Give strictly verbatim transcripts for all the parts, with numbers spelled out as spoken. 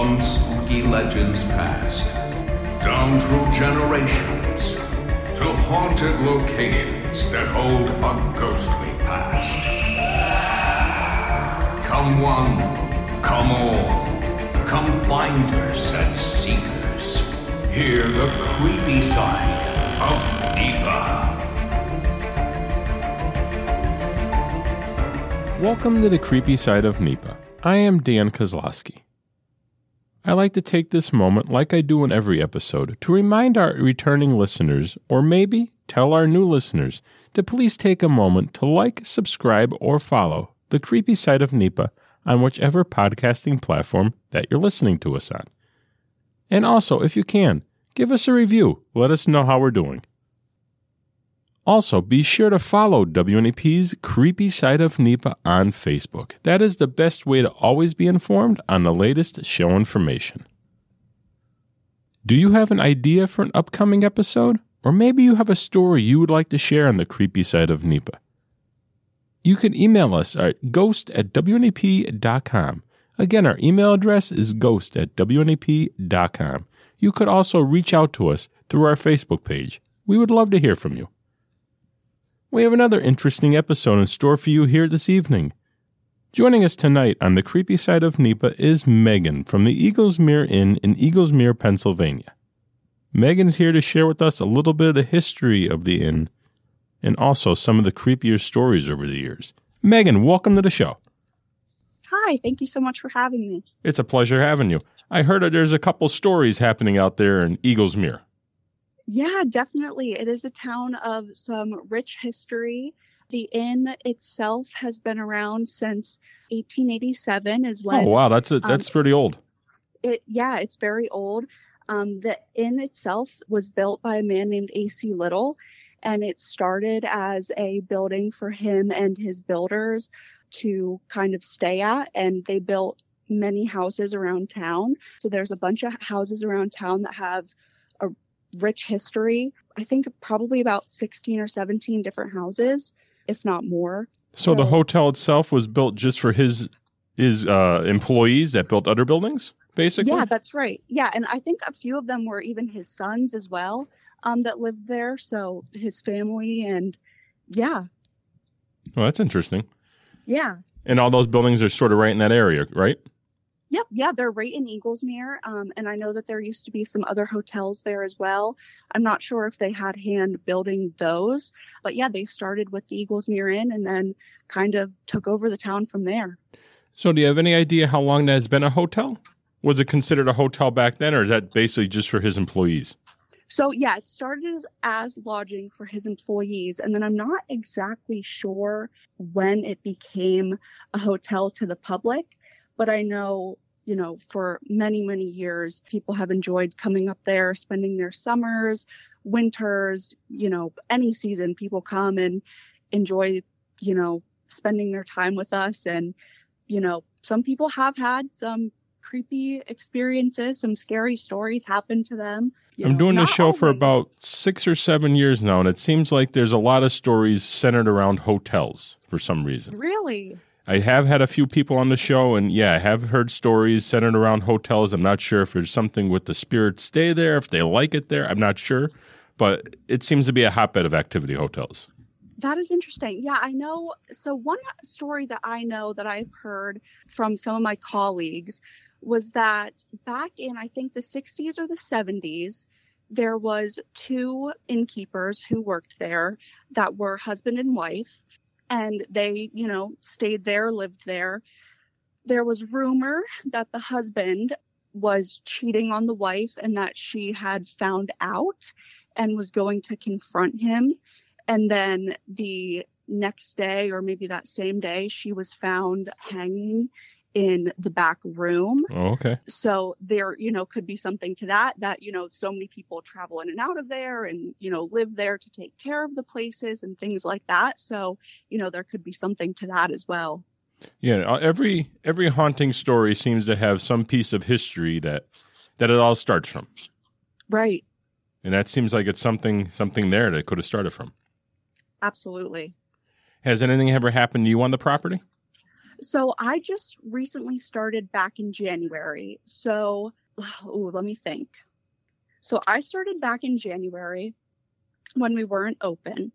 from spooky legends past, down through generations, to haunted locations that hold a ghostly past. Come one, come all, come finders and seekers, hear the creepy side of NEPA. Welcome to the creepy side of NEPA. I am Dan Kozlowski. I like to take this moment, like I do in every episode, to remind our returning listeners, or maybe tell our new listeners, to please take a moment to like, subscribe, or follow the creepy side of NEPA on whichever podcasting platform that you're listening to us on. And also, if you can, give us a review. Let us know how we're doing. Also, be sure to follow W N E P's Creepy Side of NEPA on Facebook. That is the best way to always be informed on the latest show information. Do you have an idea for an upcoming episode? Or maybe you have a story you would like to share on the Creepy Side of NEPA? You can email us at ghost at W N E P dot com. Again, our email address is ghost at W N E P dot com. You could also reach out to us through our Facebook page. We would love to hear from you. We have another interesting episode in store for you here this evening. Joining us tonight on the Creepy Side of NEPA is Megan from the Eaglesmere Inn in Eaglesmere, Pennsylvania. Megan's here to share with us a little bit of the history of the inn and also some of the creepier stories over the years. Megan, welcome to the show. Hi, thank you so much for having me. It's a pleasure having you. I heard that there's a couple stories happening out there in Eaglesmere. Yeah, definitely. It is a town of some rich history. The inn itself has been around since eighteen eighty-seven is when... Oh, wow. That's a, that's um, pretty old. It Yeah, it's very old. Um, the inn itself was built by a man named A C Little, and it started as a building for him and his builders to kind of stay at, and they built many houses around town. So there's a bunch of houses around town that have a rich history. I think probably about sixteen or seventeen different houses, if not more. So, so the hotel itself was built just for his his uh, employees that built other buildings, basically? Yeah, that's right. Yeah, and I think a few of them were even his sons as well um, that lived there. So his family and yeah. Well, that's interesting. Yeah. And all those buildings are sort of right in that area, right? Yep. Yeah, they're right in Eaglesmere. Um, and I know that there used to be some other hotels there as well. I'm not sure if they had hand building those, but yeah, they started with the Eaglesmere Inn and then kind of took over the town from there. So do you have any idea how long that has been a hotel? Was it considered a hotel back then, or is that basically just for his employees? So yeah, it started as, as lodging for his employees. And then I'm not exactly sure when it became a hotel to the public. But I know, you know, for many, many years, people have enjoyed coming up there, spending their summers, winters, you know, any season. People come and enjoy, you know, spending their time with us. And, you know, some people have had some creepy experiences, some scary stories happen to them. You I'm know, doing this show always. for about six or seven years now, and it seems like there's a lot of stories centered around hotels for some reason. Really? I have had a few people on the show, and yeah, I have heard stories centered around hotels. I'm not sure if there's something with the spirits stay there, if they like it there. I'm not sure, but it seems to be a hotbed of activity, hotels. That is interesting. Yeah, I know. So one story that I know that I've heard from some of my colleagues was that back in, I think, the sixties or the seventies, there was two innkeepers who worked there that were husband and wife. And they, you know, stayed there, lived there. There was rumor that the husband was cheating on the wife and that she had found out and was going to confront him. And then the next day, or maybe that same day, she was found hanging in the back room. Oh, okay. So there, you know, could be something to that, that, you know, so many people travel in and out of there and, you know, live there to take care of the places and things like that. So, you know, there could be something to that as well. Yeah. Every, every haunting story seems to have some piece of history that, that it all starts from. Right. And that seems like it's something, something there that it could have started from. Absolutely. Has anything ever happened to you on the property? So I just recently started back in January. So, ooh, let me think. So I started back in January when we weren't open,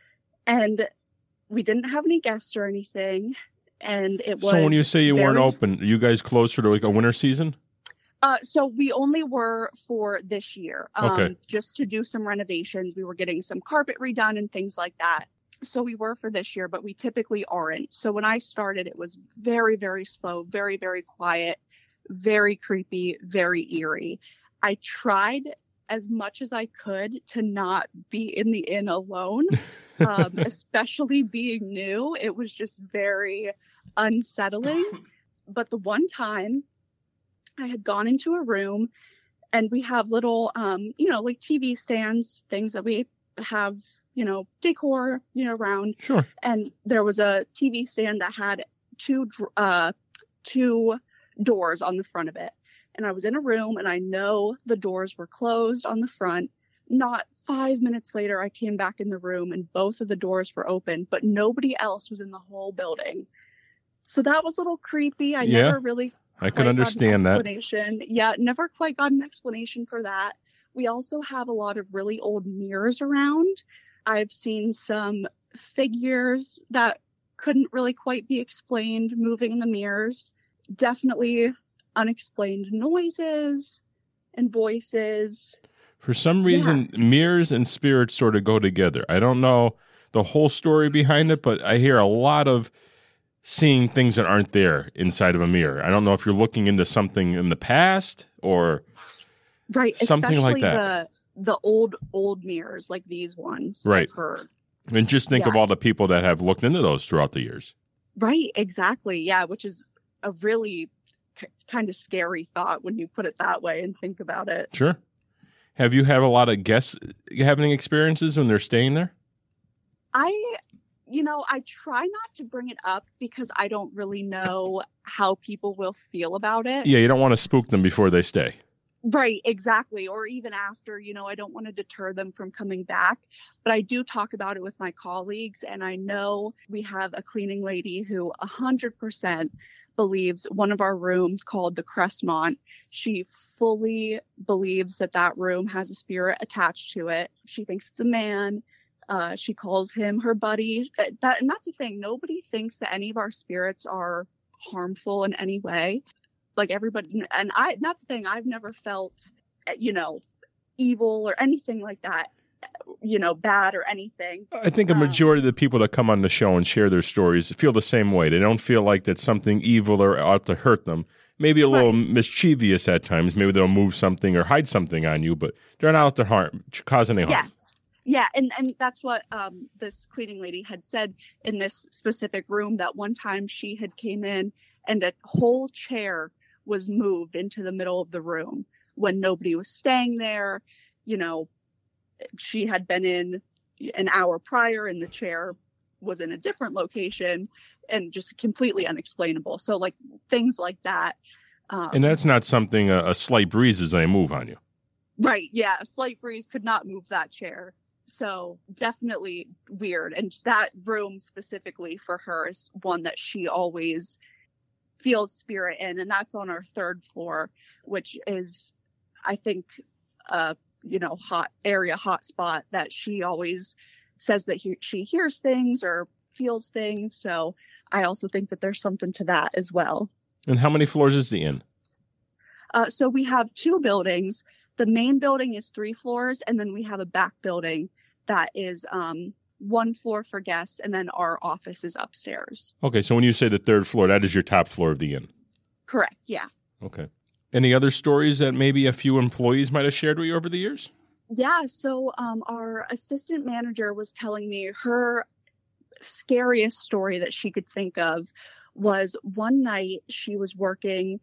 and we didn't have any guests or anything. And it was So when you say you very, weren't open, are you guys closer to like a winter season? Uh, so we only were for this year, um, Okay. just to do some renovations. We were getting some carpet redone and things like that. So we were for this year, but we typically aren't. So when I started, it was very, very slow, very, very quiet, very creepy, very eerie. I tried as much as I could to not be in the inn alone, um, especially being new. It was just very unsettling. But the one time I had gone into a room, and we have little, um, you know, like T V stands, things that we have, you know, decor, you know, around. Sure. And there was a T V stand that had two, uh, two doors on the front of it. And I was in a room, and I know the doors were closed on the front. Not five minutes later, I came back in the room, and both of the doors were open, but nobody else was in the whole building. So that was a little creepy. I Yeah. never really I can understand that. Yeah, never quite got an explanation for that. We also have a lot of really old mirrors around. I've seen some figures that couldn't really quite be explained moving in the mirrors. Definitely unexplained noises and voices. For some reason, yeah. mirrors and spirits sort of go together. I don't know the whole story behind it, but I hear a lot of seeing things that aren't there inside of a mirror. I don't know if you're looking into something in the past or right, something like that. The, the old, old mirrors like these ones. Right. I've heard. And just think yeah. of all the people that have looked into those throughout the years. Right, exactly. Yeah, which is a really k- kind of scary thought when you put it that way and think about it. Sure. Have you had a lot of guests having experiences when they're staying there? I... You know, I try not to bring it up because I don't really know how people will feel about it. Yeah, you don't want to spook them before they stay. Right, exactly. Or even after, you know, I don't want to deter them from coming back. But I do talk about it with my colleagues. And I know we have a cleaning lady who one hundred percent believes one of our rooms called the Crestmont. She fully believes that that room has a spirit attached to it. She thinks it's a man. Uh, she calls him her buddy. That, and that's the thing. Nobody thinks that any of our spirits are harmful in any way. Like everybody, and I, that's the thing. I've never felt, you know, evil or anything like that, you know, bad or anything. I think a majority um, of the people that come on the show and share their stories feel the same way. They don't feel like that's something evil or out to hurt them. Maybe a little right. mischievous at times. Maybe they'll move something or hide something on you, but they're not out to harm, cause any harm. Yes. Yeah, and, and that's what um, this cleaning lady had said in this specific room, that one time she had came in and a whole chair was moved into the middle of the room when nobody was staying there. You know, she had been in an hour prior and the chair was in a different location, and just completely unexplainable. So like things like that. Um, and that's not something a, a slight breeze is going to move on you. Right, yeah, a slight breeze could not move that chair. So definitely weird. And that room specifically for her is one that she always feels spirit in. And that's on our third floor, which is, I think, uh, you know, hot area, hot spot that she always says that he, she hears things or feels things. So I also think that there's something to that as well. And how many floors is the inn? Uh, so we have two buildings. The main building is three floors, and then we have a back building that is um, one floor for guests, and then our office is upstairs. Okay, so when you say the third floor, that is your top floor of the inn? Correct, yeah. Okay. Any other stories that maybe a few employees might have shared with you over the years? Yeah, so um, our assistant manager was telling me her scariest story that she could think of was one night she was working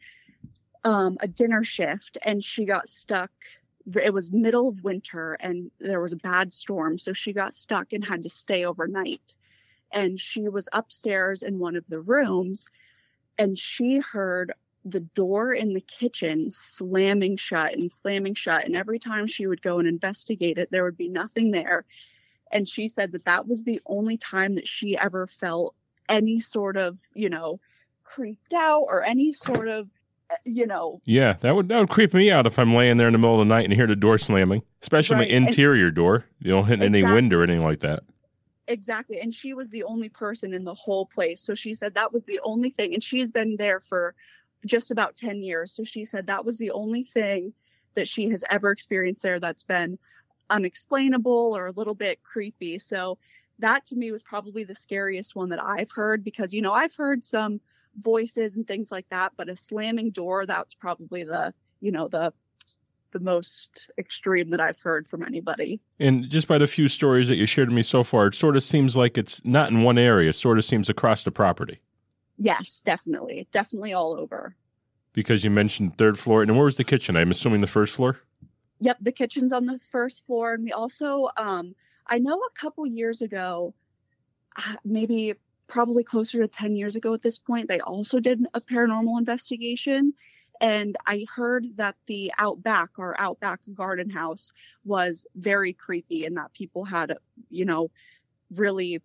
um, a dinner shift, and she got stuck. It was middle of winter and there was a bad storm. So she got stuck and had to stay overnight. And she was upstairs in one of the rooms, and she heard the door in the kitchen slamming shut and slamming shut. And every time she would go and investigate it, there would be nothing there. And she said that that was the only time that she ever felt any sort of, you know, creeped out or any sort of, you know. Yeah, that would that would creep me out if I'm laying there in the middle of the night and hear the door slamming, especially Right, my interior door. You don't hit any Exactly. wind or anything like that. Exactly. And she was the only person in the whole place. So she said that was the only thing. And she's been there for just about ten years. So she said that was the only thing that she has ever experienced there that's been unexplainable or a little bit creepy. So that to me was probably the scariest one that I've heard because, you know, I've heard some voices and things like that, but a slamming door, that's probably the, you know, the the most extreme that I've heard from anybody. And just by the few stories that you shared with me so far, it sort of seems like it's not in one area. It sort of seems across the property. Yes, definitely. Definitely all over. Because you mentioned third floor. And where was the kitchen? I'm assuming the first floor? Yep, the kitchen's on the first floor. And we also, um, I know a couple years ago, uh, maybe probably closer to ten years ago at this point, they also did a paranormal investigation. And I heard that the Outback, or Outback Garden House, was very creepy and that people had, you know, really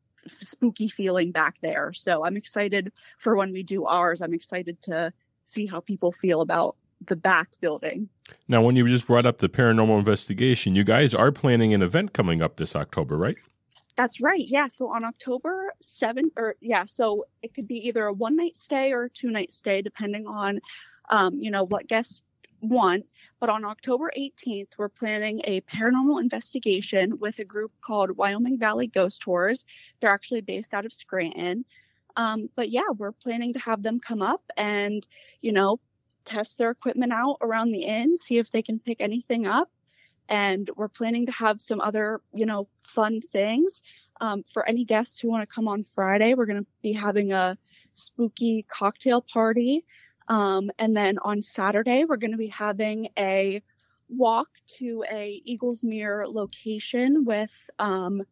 spooky feeling back there. So I'm excited for when we do ours. I'm excited to see how people feel about the back building. Now, when you just brought up the paranormal investigation, you guys are planning an event coming up this October, right? That's right. Yeah. So on October seventh, or yeah, so it could be either a one night stay or a two night stay, depending on Um, you know, what guests want. But on October eighteenth, we're planning a paranormal investigation with a group called Wyoming Valley Ghost Tours. They're actually based out of Scranton. Um, but yeah, we're planning to have them come up and, you know, test their equipment out around the inn, see if they can pick anything up. And we're planning to have some other, you know, fun things. Um, for any guests who want to come on Friday, we're going to be having a spooky cocktail party. Um, and then on Saturday, we're going to be having a walk to a Eaglesmere location with um,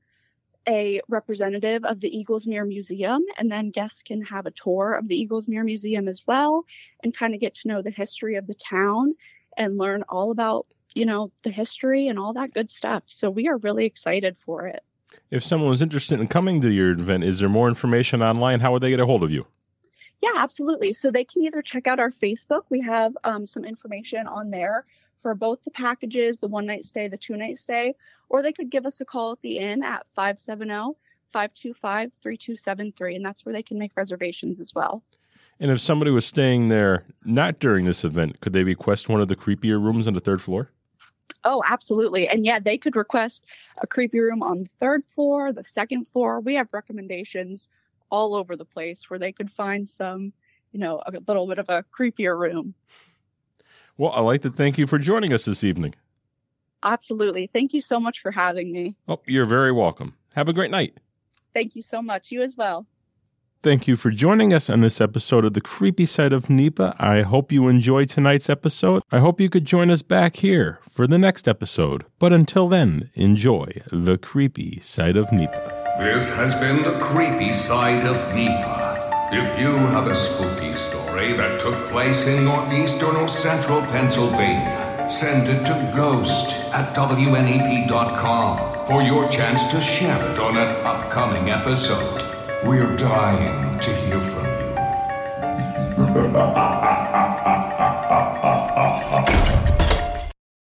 a representative of the Eaglesmere Museum. And then guests can have a tour of the Eaglesmere Museum as well and kind of get to know the history of the town and learn all about, you know, the history and all that good stuff. So we are really excited for it. If someone was interested in coming to your event, is there more information online? How would they get a hold of you? Yeah, absolutely. So they can either check out our Facebook. We have um, some information on there for both the packages, the one night stay, the two night stay, or they could give us a call at the inn at five seven zero, five two five, three two seven three. And that's where they can make reservations as well. And if somebody was staying there not during this event, could they request one of the creepier rooms on the third floor? Oh, absolutely. And yeah, they could request a creepy room on the third floor, the second floor. We have recommendations all over the place where they could find some, you know, a little bit of a creepier room. Well, I'd like to thank you for joining us this evening. Absolutely. Thank you so much for having me. Oh, you're very welcome. Have a great night. Thank you so much. You as well. Thank you for joining us on this episode of The Creepy Side of NEPA. I hope you enjoyed tonight's episode. I hope you could join us back here for the next episode. But until then, enjoy The Creepy Side of NEPA. This has been The Creepy Side of NEPA. If you have a spooky story that took place in northeastern or central Pennsylvania, send it to ghost at W N E P dot com for your chance to share it on an upcoming episode. We're dying to hear from you.